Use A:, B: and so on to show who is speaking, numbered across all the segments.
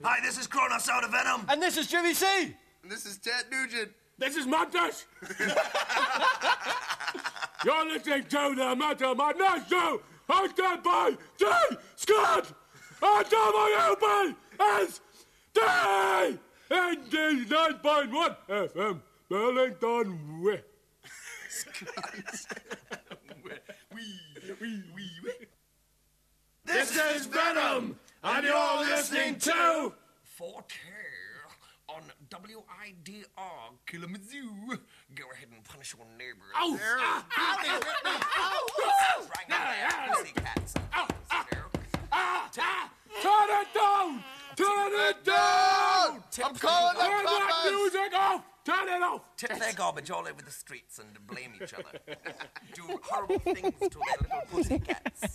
A: Hi, this is Kronos out of Venom.
B: And this is Jimmy C.
C: And this is Ted Nugent.
D: This is Madness. You're listening to the Matter Madness Show, hosted by G. Scott and WUBSD 89.1 FM, Burlington Way. This is Venom, and you're listening to
A: 4K on WIDR Kalamazoo. Go ahead and punish your neighbors.
D: Oh!
A: Pussycats.
D: Turn it down! Turn it down!
C: I'm calling the
D: Turn that
C: coppers!
D: music off! Turn it off!
A: Tip their garbage all over the streets and blame each other. Do horrible things to their little pussycats.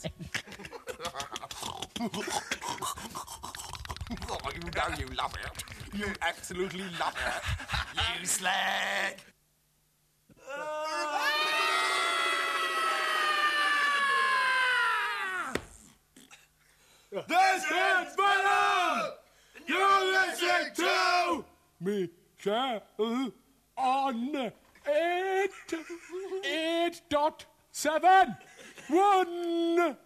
A: Oh, you know you love it. You absolutely love it. You slag.
D: This is Venom! You're listening to me, Michelle, on 8.7 1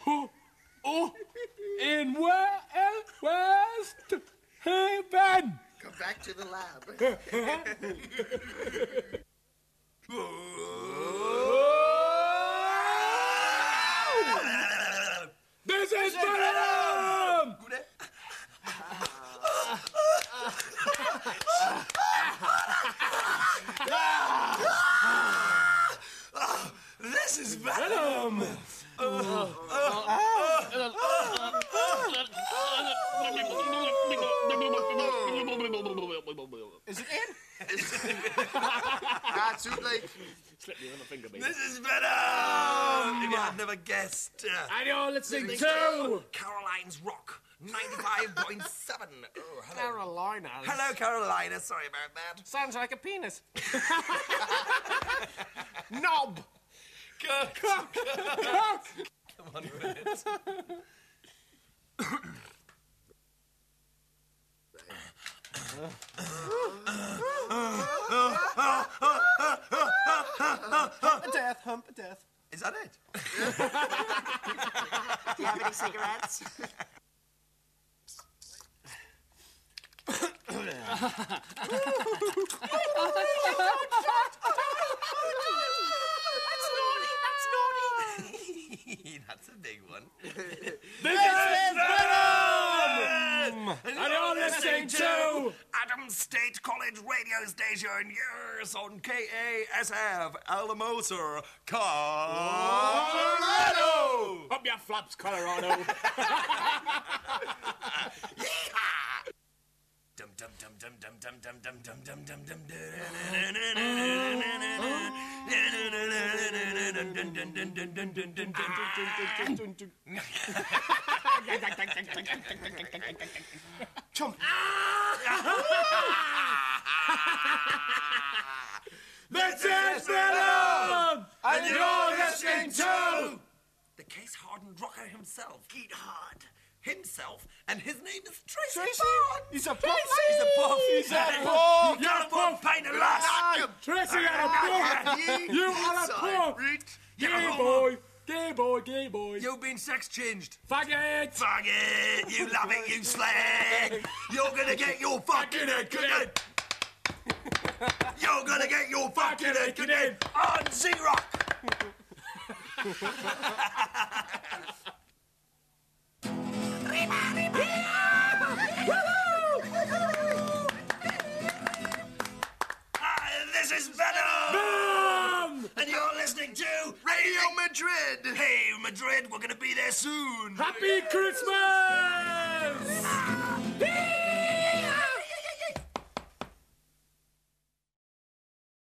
D: in West Haven.
C: Come back to the lab.
D: This is Venom!
A: This is Venom!
B: Is it in?
C: Too late.
D: Slip me on the finger, baby.
A: This is Venom! Maybe I'd never guessed.
D: And you're listening to
A: Caroline's Rock 95.7. Oh, hello.
B: Carolina.
A: Hello, Carolina. Sorry about that.
B: Sounds like a penis. Knob.
A: Come on with it.
B: Hump a death.
A: Is that it?
E: Do you have any cigarettes?
A: That's a big one.
D: This is Venom! And you're listening to
A: Adams State College radio station, yes, on KASF, Alamosa, Colorado!
D: Up your flaps, Colorado.
A: Dum dum dum dum dum dum dum dum dum dum dum dum.
B: Chump.
D: This is Venom! And you're listening to
A: The case-hardened rocker himself, Keith Hard. Himself, and his name is Tracy.
B: He's a puff.
A: He's a puff.
B: He's a puff.
A: You got a puff, pain in the last.
D: Tracy and a puff! You are a puff! Gay boy! Gay boy, gay boy!
A: You've been sex-changed.
D: Faggot!
A: Faggot! You love it, you slag! You're gonna get your fucking head in! You're gonna get your fucking head in on Z-Rock! This is Venom! And you're listening to Radio Madrid! Hey, Madrid, we're gonna be there soon!
D: Happy Christmas!